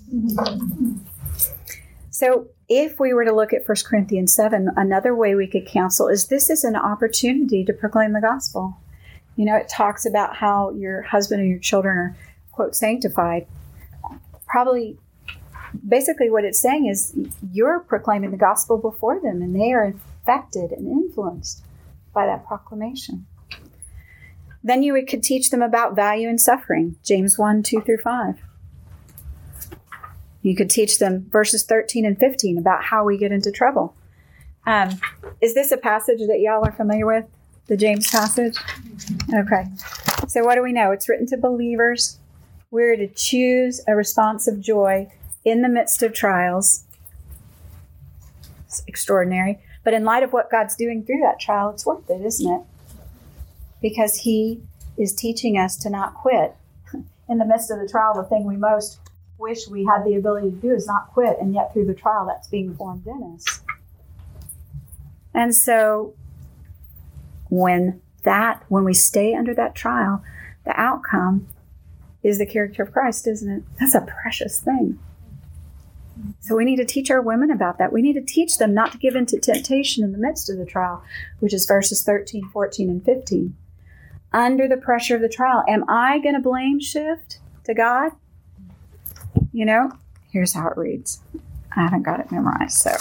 So if we were to look at First Corinthians seven, another way we could counsel is this is an opportunity to proclaim the gospel. You know, it talks about how your husband and your children are, quote, sanctified. Probably, basically what it's saying is you're proclaiming the gospel before them, and they are affected and influenced by that proclamation. Then you could teach them about value and suffering, James one, two through five. You could teach them verses thirteen and fifteen about how we get into trouble. Um, is this a passage that y'all are familiar with? The James passage? Okay. So what do we know? It's written to believers. We're to choose a response of joy in the midst of trials. It's extraordinary. But in light of what God's doing through that trial, it's worth it, isn't it? Because he is teaching us to not quit. In the midst of the trial, the thing we most wish we had the ability to do is not quit. And yet through the trial, that's being formed in us. And so when that, when we stay under that trial, the outcome is the character of Christ, isn't it? That's a precious thing. So we need to teach our women about that. We need to teach them not to give in to temptation in the midst of the trial, which is verses thirteen, fourteen, and fifteen. Under the pressure of the trial, am I going to blame shift to God? You know, here's how it reads. I haven't got it memorized, so.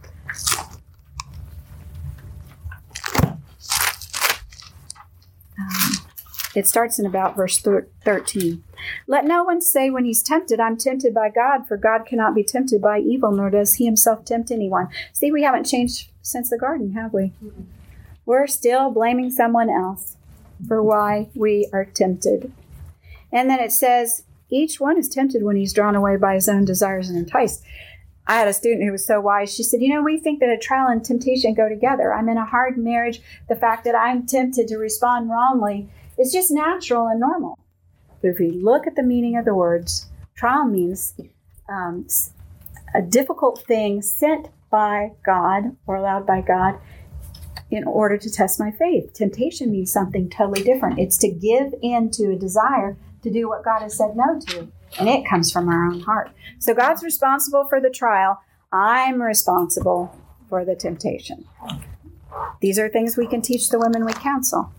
Um, it starts in about verse thirteen. Let no one say when he's tempted, I'm tempted by God, for God cannot be tempted by evil, nor does he himself tempt anyone. See, we haven't changed since the garden, have we? Mm-hmm. We're still blaming someone else for why we are tempted. And then it says, each one is tempted when he's drawn away by his own desires and enticed. I had a student who was so wise. She said, you know, we think that a trial and temptation go together. I'm in a hard marriage. The fact that I'm tempted to respond wrongly is just natural and normal. But if we look at the meaning of the words, trial means um, a difficult thing sent by God or allowed by God in order to test my faith. Temptation means something totally different. It's to give in to a desire to do what God has said no to. And it comes from our own heart. So God's responsible for the trial. I'm responsible for the temptation. These are things we can teach the women we counsel.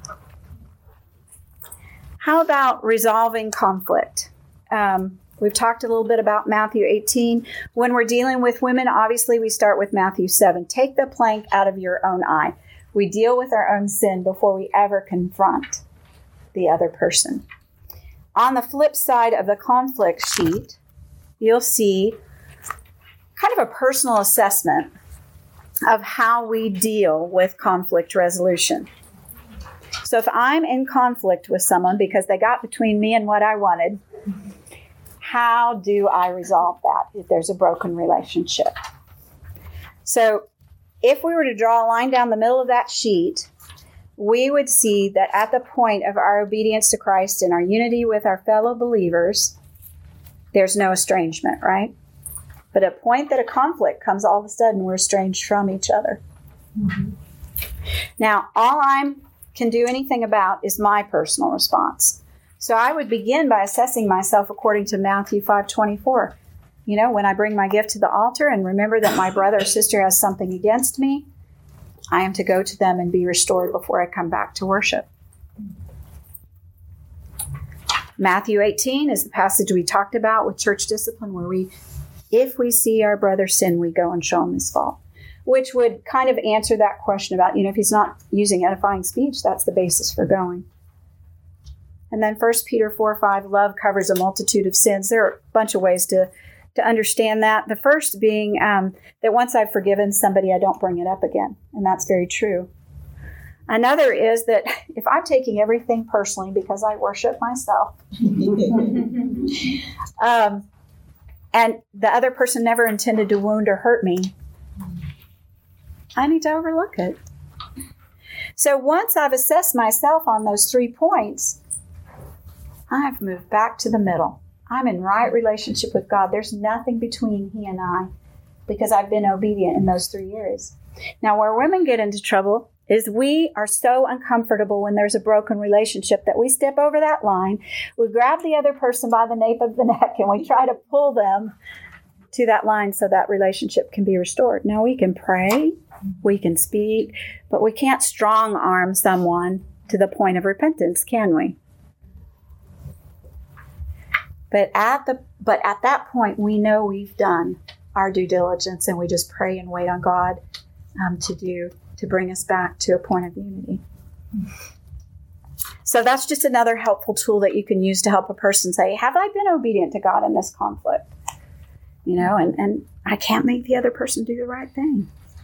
How about resolving conflict? Um, we've talked a little bit about Matthew eighteen. When we're dealing with women, obviously we start with Matthew seven. Take the plank out of your own eye. We deal with our own sin before we ever confront the other person. On the flip side of the conflict sheet, you'll see kind of a personal assessment of how we deal with conflict resolution. So if I'm in conflict with someone because they got between me and what I wanted, how do I resolve that if there's a broken relationship? So if we were to draw a line down the middle of that sheet, we would see that at the point of our obedience to Christ and our unity with our fellow believers, there's no estrangement, right? But at a point that a conflict comes, all of a sudden we're estranged from each other. Mm-hmm. Now, all I can do anything about is my personal response. So I would begin by assessing myself according to Matthew five twenty-four. You know, when I bring my gift to the altar and remember that my brother or sister has something against me, I am to go to them and be restored before I come back to worship. Matthew eighteen is the passage we talked about with church discipline, where we, if we see our brother sin, we go and show him his fault, which would kind of answer that question about, you know, if he's not using edifying speech, that's the basis for going. And then First Peter four five, love covers a multitude of sins. There are a bunch of ways to to understand that. The first being um, that once I've forgiven somebody, I don't bring it up again. And that's very true. Another is that if I'm taking everything personally because I worship myself, um, and the other person never intended to wound or hurt me, I need to overlook it. So once I've assessed myself on those three points, I've moved back to the middle. I'm in right relationship with God. There's nothing between he and I because I've been obedient in those three areas. Now, where women get into trouble is we are so uncomfortable when there's a broken relationship that we step over that line, we grab the other person by the nape of the neck, and we try to pull them to that line so that relationship can be restored. Now, we can pray, we can speak, but we can't strong arm someone to the point of repentance, can we? But at the but at that point, we know we've done our due diligence, and we just pray and wait on God um, to do to bring us back to a point of unity. So that's just another helpful tool that you can use to help a person say, have I been obedient to God in this conflict? you know, and, and I can't make the other person do the right thing.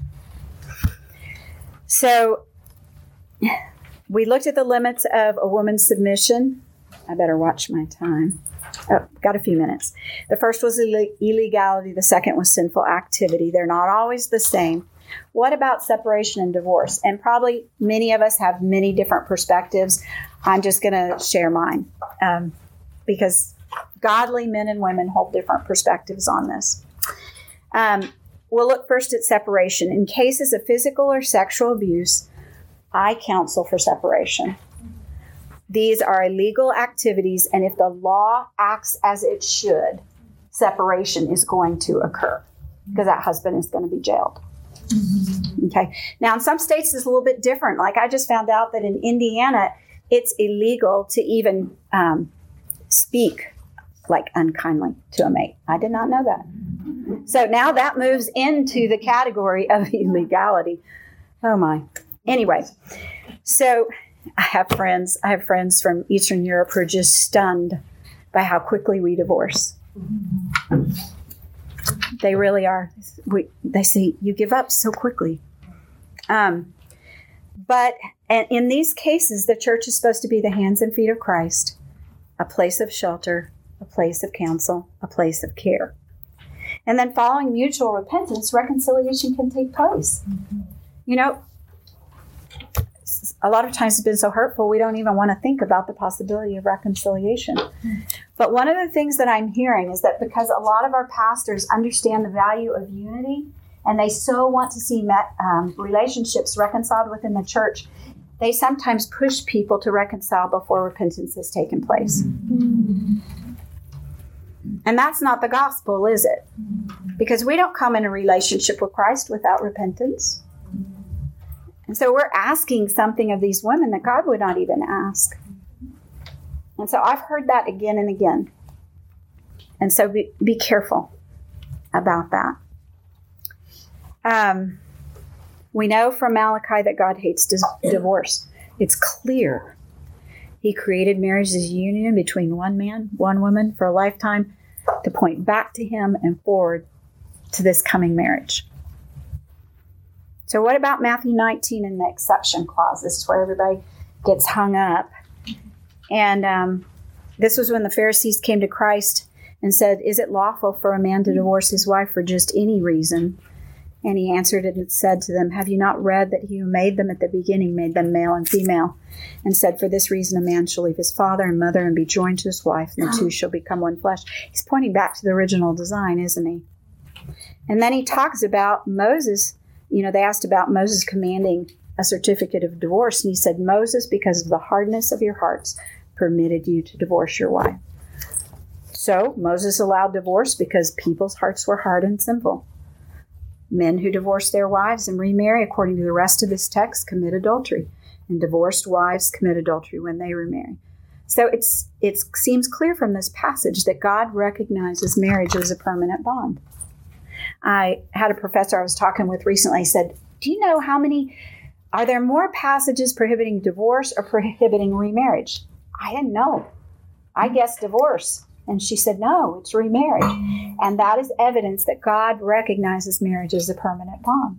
So we looked at the limits of a woman's submission. I better watch my time. Oh, got a few minutes. The first was Ill- illegality. The second was sinful activity. They're not always the same. What about separation and divorce? And probably many of us have many different perspectives. I'm just going to share mine um, because godly men and women hold different perspectives on this. Um, we'll look first at separation. In cases of physical or sexual abuse, I counsel for separation. These are illegal activities, and if the law acts as it should, separation is going to occur because that husband is going to be jailed. Mm-hmm. Okay. Now, in some states, it's a little bit different. Like I just found out that in Indiana, it's illegal to even um, speak like unkindly to a mate. I did not know that. So now that moves into the category of illegality. Oh my. Anyway, so I have friends. I have friends from Eastern Europe who are just stunned by how quickly we divorce. They really are. We, they say, you give up so quickly. Um, but and in these cases, the church is supposed to be the hands and feet of Christ, a place of shelter, a place of counsel, a place of care. And then following mutual repentance, reconciliation can take place. Mm-hmm. You know, a lot of times it's been so hurtful, we don't even want to think about the possibility of reconciliation. Mm-hmm. But one of the things that I'm hearing is that because a lot of our pastors understand the value of unity, and they so want to see met, um, relationships reconciled within the church, they sometimes push people to reconcile before repentance has taken place. Mm-hmm. And that's not the gospel, is it? Because we don't come in a relationship with Christ without repentance. And so we're asking something of these women that God would not even ask. And so I've heard that again and again. And so be, be careful about that. Um, we know from Malachi that God hates dis- divorce. It's clear. He created marriage as a union between one man, one woman for a lifetime to point back to him and forward to this coming marriage. So what about Matthew nineteen and the exception clause? This is where everybody gets hung up. And um, this was when the Pharisees came to Christ and said, is it lawful for a man to divorce his wife for just any reason? And he answered and said to them, have you not read that he who made them at the beginning made them male and female? And said, for this reason a man shall leave his father and mother and be joined to his wife, and the two shall become one flesh. He's pointing back to the original design, isn't he? And then he talks about Moses. You know, they asked about Moses commanding a certificate of divorce. And he said, Moses, because of the hardness of your hearts, permitted you to divorce your wife. So Moses allowed divorce because people's hearts were hard and sinful. Men who divorce their wives and remarry, according to the rest of this text, commit adultery. And divorced wives commit adultery when they remarry. So it's it seems clear from this passage that God recognizes marriage as a permanent bond. I had a professor I was talking with recently said, do you know how many, are there more passages prohibiting divorce or prohibiting remarriage? I didn't know. I guessed divorce. And she said, no, it's remarriage. And that is evidence that God recognizes marriage as a permanent bond.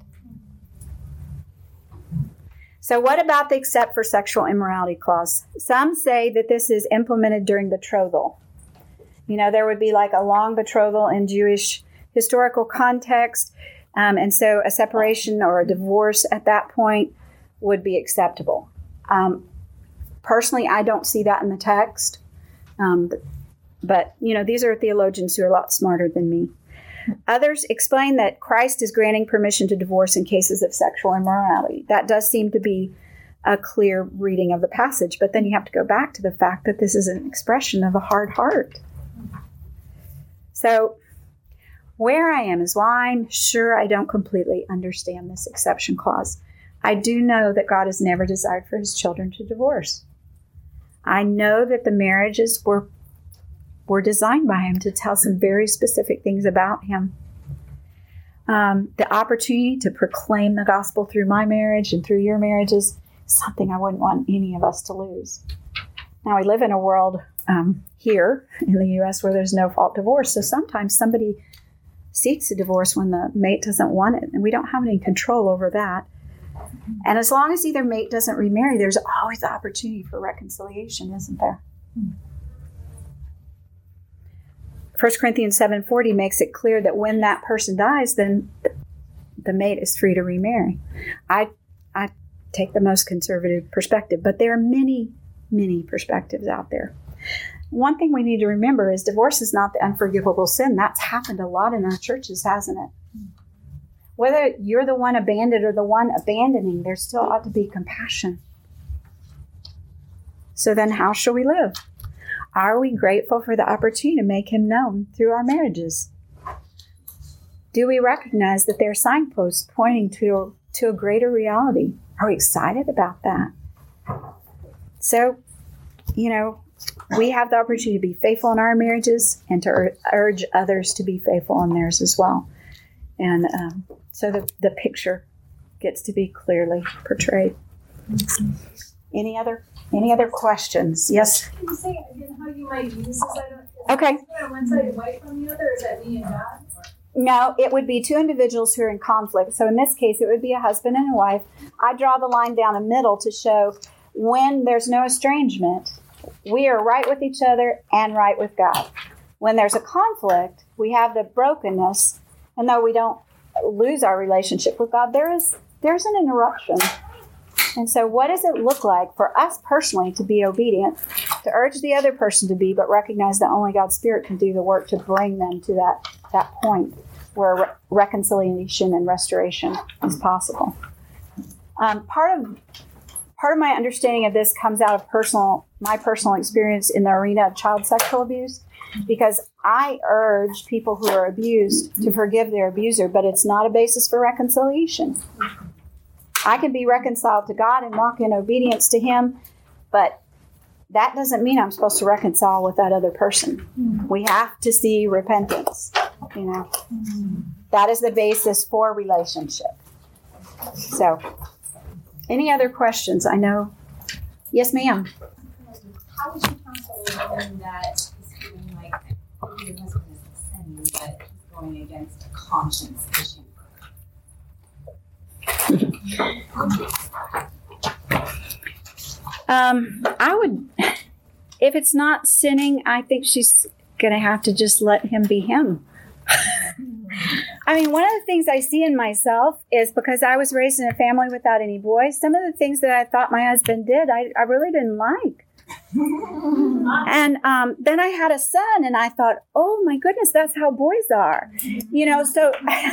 So what about the except for sexual immorality clause? Some say that this is implemented during betrothal. You know, there would be like a long betrothal in Jewish historical context. Um, and so a separation or a divorce at that point would be acceptable. Um, personally, I don't see that in the text. Um, but, but, you know, these are theologians who are a lot smarter than me. Others explain that Christ is granting permission to divorce in cases of sexual immorality. That does seem to be a clear reading of the passage, but then you have to go back to the fact that this is an expression of a hard heart. So where I am is why I'm sure I don't completely understand this exception clause. I do know that God has never desired for his children to divorce. I know that the marriages were were designed by him to tell some very specific things about him. Um, the opportunity to proclaim the gospel through my marriage and through your marriages is something I wouldn't want any of us to lose. Now, we live in a world um, here in the U S where there's no fault divorce. So sometimes somebody seeks a divorce when the mate doesn't want it, and we don't have any control over that. And as long as either mate doesn't remarry, there's always the opportunity for reconciliation, isn't there? First Corinthians seven forty makes it clear that when that person dies, then the mate is free to remarry. I I take the most conservative perspective, but there are many, many perspectives out there. One thing we need to remember is divorce is not the unforgivable sin. That's happened a lot in our churches, hasn't it? Whether you're the one abandoned or the one abandoning, there still ought to be compassion. So then how shall we live? Are we grateful for the opportunity to make him known through our marriages? Do we recognize that there are signposts pointing to, to a greater reality? Are we excited about that? So, you know, we have the opportunity to be faithful in our marriages and to ur- urge others to be faithful in theirs as well. And um, so the, the picture gets to be clearly portrayed. Any other any other questions? Yes? Can you say again how you might use this? I don't, is Okay. that on one side and white on the other, or is that me and God? Or? No, it would be two individuals who are in conflict. So in this case, it would be a husband and a wife. I draw the line down the middle to show when there's no estrangement, we are right with each other and right with God. When there's a conflict, we have the brokenness, and though we don't lose our relationship with God, there is there's an interruption. And so what does it look like for us personally to be obedient, to urge the other person to be, but recognize that only God's Spirit can do the work to bring them to that, that point where re- reconciliation and restoration is possible. Um, part of part of my understanding of this comes out of personal my personal experience in the arena of child sexual abuse, because I urge people who are abused to forgive their abuser, but it's not a basis for reconciliation. I can be reconciled to God and walk in obedience to Him, but that doesn't mean I'm supposed to reconcile with that other person. We have to see repentance. You know, that is the basis for relationship. So, any other questions? I know. Yes, ma'am. How would you counsel a woman that is feeling like maybe your husband isn't sinning, but he's going against a conscience issue? Um, I would, if it's not sinning, I think she's going to have to just let him be him. I mean, one of the things I see in myself is because I was raised in a family without any boys, some of the things that I thought my husband did, I, I really didn't like. And um, then I had a son and I thought, oh my goodness, that's how boys are. You know, so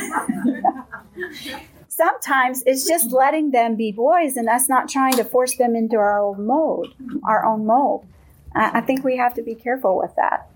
sometimes it's just letting them be boys and us not trying to force them into our old mold, our own mold. I, I think we have to be careful with that.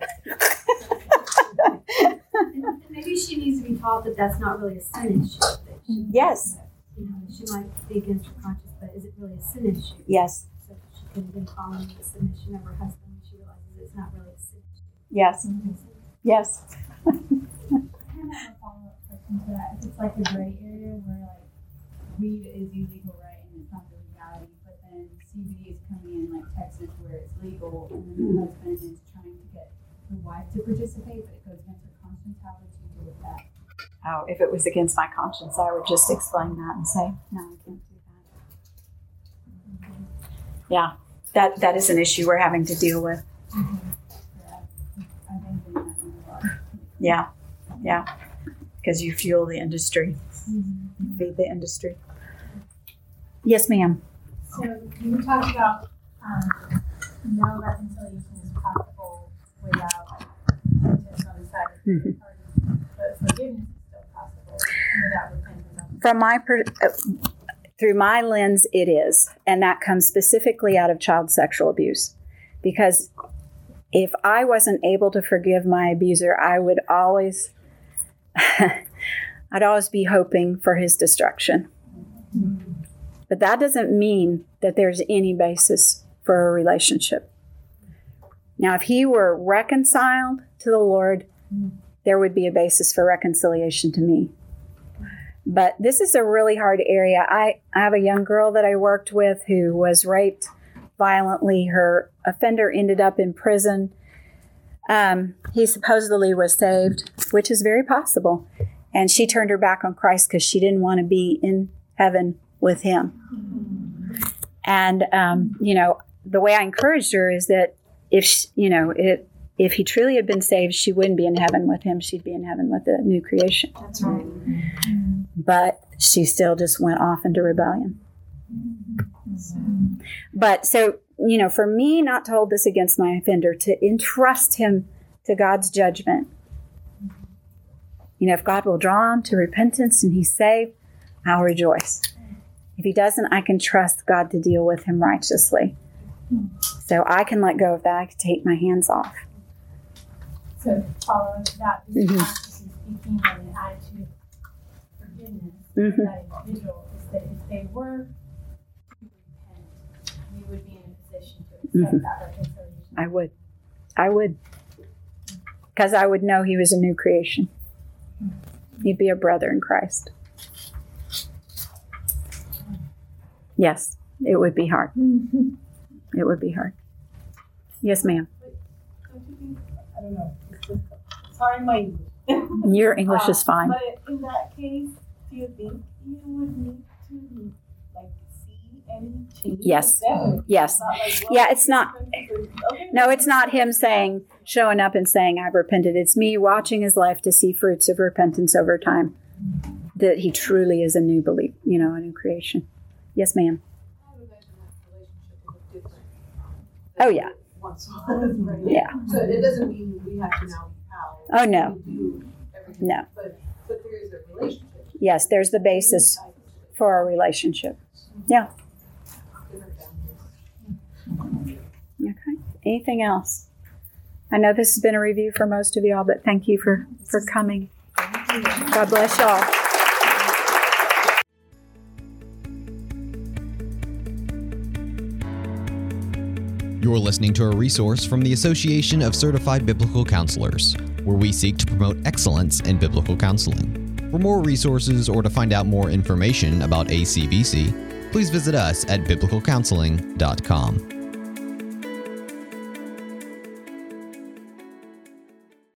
And maybe she needs to be taught that that's not really a sin issue. That she, Yes. You know, she might be against her conscience, but is it really a sin issue? Yes. So she could have been following the submission of her husband when she realizes it's not really a sin issue. Yes. Yes. I have a follow-up question to that. If it's like a gray area where like weed is illegal, right, and it's not the legality, but then C B D is coming in like Texas where it's legal, and then the husband is trying to get the wife to participate, but it goes against her conscience. How would you deal with that? Oh, if it was against my conscience, I would just explain that and say, no, I can't do that. Yeah, that that is an issue we're having to deal with. Mm-hmm. Yeah, I've been doing that one a lot. Yeah, yeah, because you fuel the industry, Mm-hmm. you feed the industry. Yes, ma'am. So you talked about um, no reconciliation is possible without repentance on the side of the Mhm. party, but forgiveness is still possible without repentance on the From my per- uh, through my lens, it is, and that comes specifically out of child sexual abuse, because if I wasn't able to forgive my abuser, I would always, I'd always be hoping for his destruction. But that doesn't mean that there's any basis for a relationship. Now, if he were reconciled to the Lord, there would be a basis for reconciliation to me. But this is a really hard area. I, I have a young girl that I worked with who was raped violently. Her offender ended up in prison. Um, he supposedly was saved, which is very possible. And she turned her back on Christ because she didn't want to be in heaven with him. And, um, you know, the way I encouraged her is that if, she, you know, it, if he truly had been saved, she wouldn't be in heaven with him. She'd be in heaven with the new creation. That's right. But she still just went off into rebellion. But so, you know, for me not to hold this against my offender, to entrust him to God's judgment. You know, if God will draw him to repentance and he's saved, I'll rejoice. If he doesn't, I can trust God to deal with him righteously. So I can let go of that. I can take my hands off. So following that, this Mhm. practicing speaking and an attitude of forgiveness Mhm. for that individual is that if they were to repent, you would be in a position to accept Mhm. that reconciliation. I would. I would. Because I would know he was a new creation. He'd be a brother in Christ. Yes, it would be hard. It would be hard. Yes, ma'am. I don't know. It's just, sorry, my Your English Uh, is fine. But in that case, do you think you would need to like see any change? Yes. Definitely. Yes. Not like, well, Yeah, it's not. okay, No, it's not him saying, showing up and saying, I've repented. It's me watching his life to see fruits of repentance over time. That he truly is a new belief, you know, a new creation. Yes, ma'am. I would imagine that relationship would look different. Oh, yeah. Once on, right? Yeah. So it doesn't mean we have to now be pals. Oh, no. We do everything. No. But, but there is a relationship. Yes, there's the basis for our relationship. Yeah. Different boundaries. Okay. Anything else? I know this has been a review for most of y'all, but thank you for, for coming. God bless y'all. You're listening to a resource from the Association of Certified Biblical Counselors, where we seek to promote excellence in biblical counseling. For more resources or to find out more information about A C B C, please visit us at biblical counseling dot com.